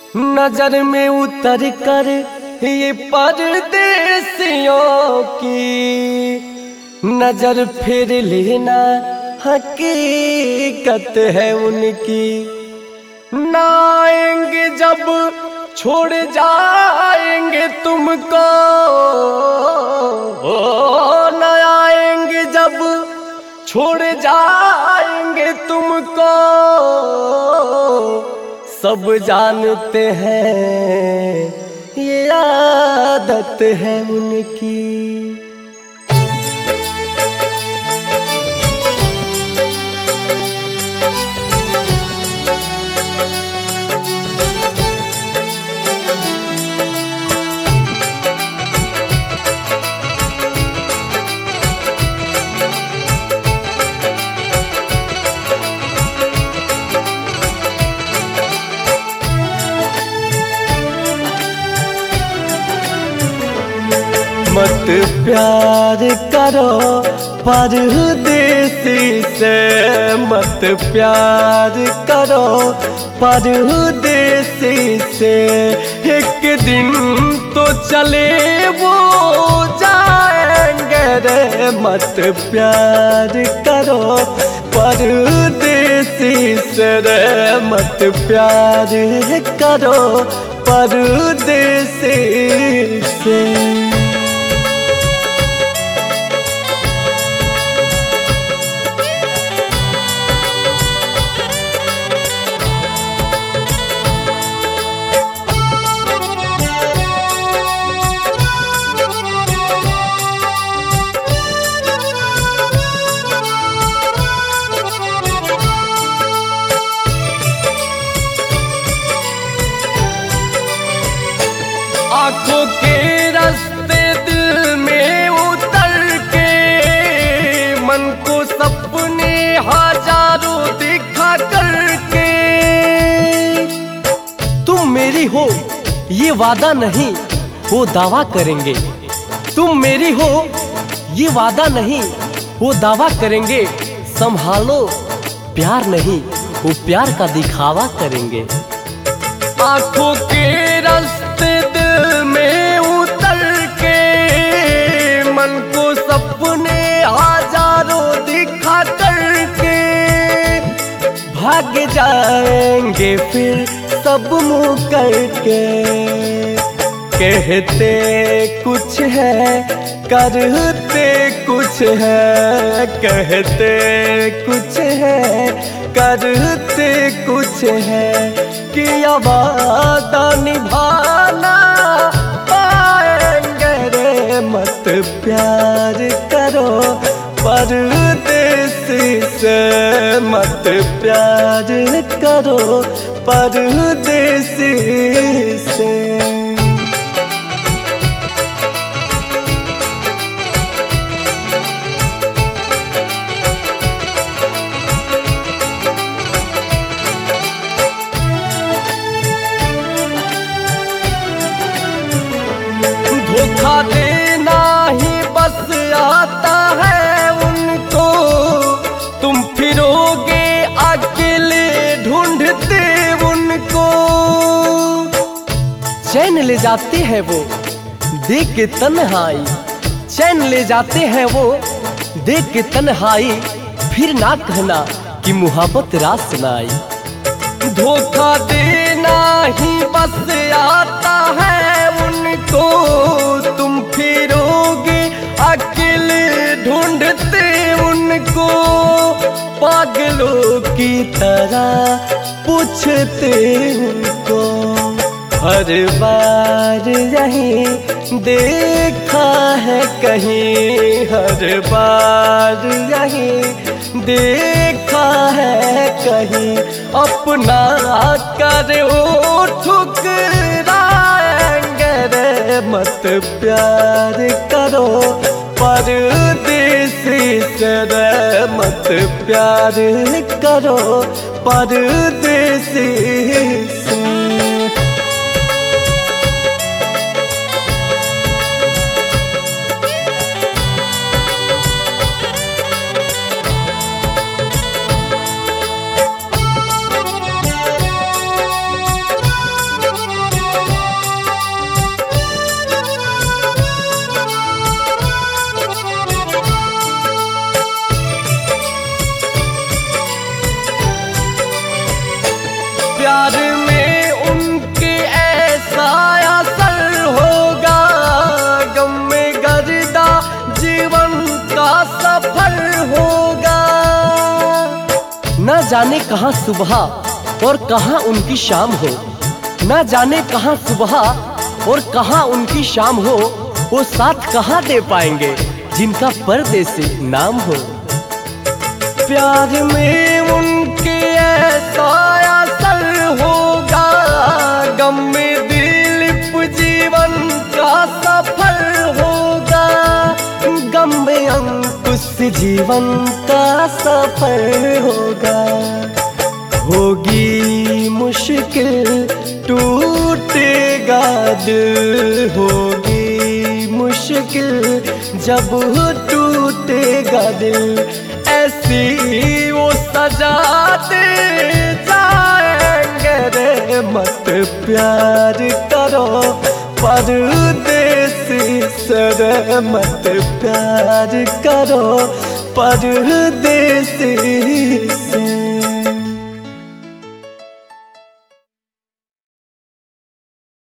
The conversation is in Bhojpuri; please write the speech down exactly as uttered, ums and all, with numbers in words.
नजर में उतर कर ये परदेसियों की नजर फिर लेना हकीकत है उनकी। ना आएंगे जब छोड़ जाएंगे तुमको, ओ ना आएंगे जब छोड़ जाएंगे तुमको। सब जानते हैं ये आदत है उनकी। मत प्यार करो परदेसी से, मत प्यार करो परदेसी से। एक दिन तो चले वो जाएंगे रे। मत प्यार करो परदेसी से रे, मत प्यार करो परदेसी से। आँखों के रास्ते दिल में उतर के मन को सपने हजारों दिखा करके। तुम मेरी हो ये वादा नहीं वो दावा करेंगे, तुम मेरी हो ये वादा नहीं वो दावा करेंगे। संभालो प्यार नहीं वो प्यार का दिखावा करेंगे। आँखों के रास्ते दिल में उतर के मन को सपने हजारों दिखा करके। भाग जाएंगे फिर सब मुँह करके। कहते कुछ है करते कुछ है, कहते कुछ है करते कुछ है। किया वादा निभाना पाएंगे रे। मत प्यार करो परदेसी से, मत प्यार करो परदेसी से। धोखा देना ही बस आता है उनको। तुम फिरोगे अकेले ढूंढते उनको। चैन ले जाते हैं वो देख के तन्हाई, चैन ले जाते हैं वो देख के तन्हाई। फिर ना कहना कि मुहब्बत रात सुनाई। धोखा देना ही बस आता है उनको। तुम फिरोगे अकेले ढूंढते उनको। पागलों की तरह पूछते उनको। हर बार यही देखा है कहीं, हर बार यही देखा है कहीं। अपना कर वो ठुकराएंगे रे। मत प्यार करो परदेसी से रे, मत प्यार करो परदेसी से। जाने कहाँ सुबह और कहाँ उनकी शाम हो, ना जाने कहाँ सुबह और कहाँ उनकी शाम हो, वो साथ कहाँ दे पाएंगे जिनका परदेसी नाम हो। प्यार में उनके ऐसा असर होगा, गम में दिलीप जीवन का सफर होगा, गम में अंकुश जीवन का सफर होगा। होगी मुश्किल टूटेगा दिल, होगी मुश्किल जब टूटेगा दिल, ऐसी वो सजा दे जाएंगे रे। मत प्यार करो परदेसी से, मत प्यार करो परदेसी से।